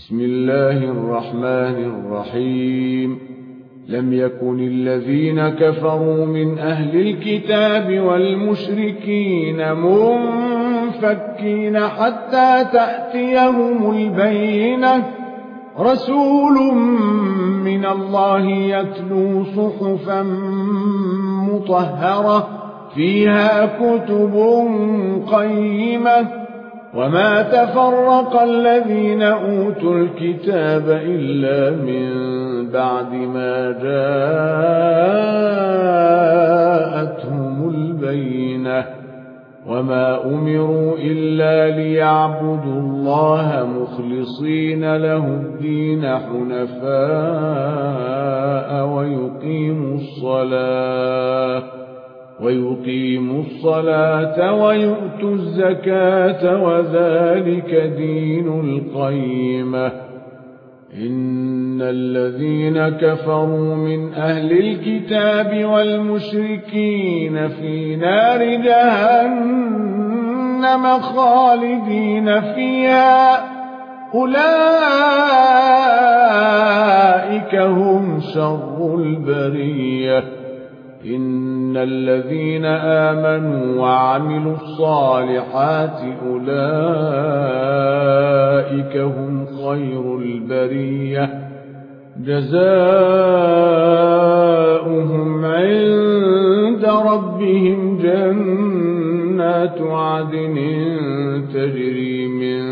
بسم الله الرحمن الرحيم لم يكن الذين كفروا من أهل الكتاب والمشركين منفكين حتى تأتيهم البينة رسول من الله يتلو صحفا مطهرة فيها كتب قيمة وما تفرق الذين أوتوا الكتاب إلا من بعد ما جاءتهم البينة وما أمروا إلا ليعبدوا الله مخلصين له الدين حنفاء ويقيموا الصلاة ويؤتوا الزكاة وذلك دين القيمة إن الذين كفروا من أهل الكتاب والمشركين في نار جهنم خالدين فيها أولئك هم شر البرية إن الذين آمنوا وعملوا الصالحات أولئك هم خير البرية جزاؤهم عند ربهم جنات عدن تجري من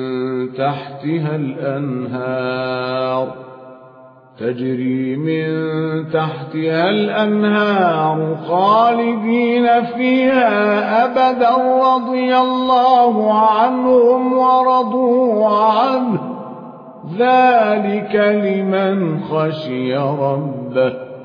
تحتها الأنهار خالدين فيها أبدا رضي الله عنهم ورضوا عنه ذلك لمن خشي ربه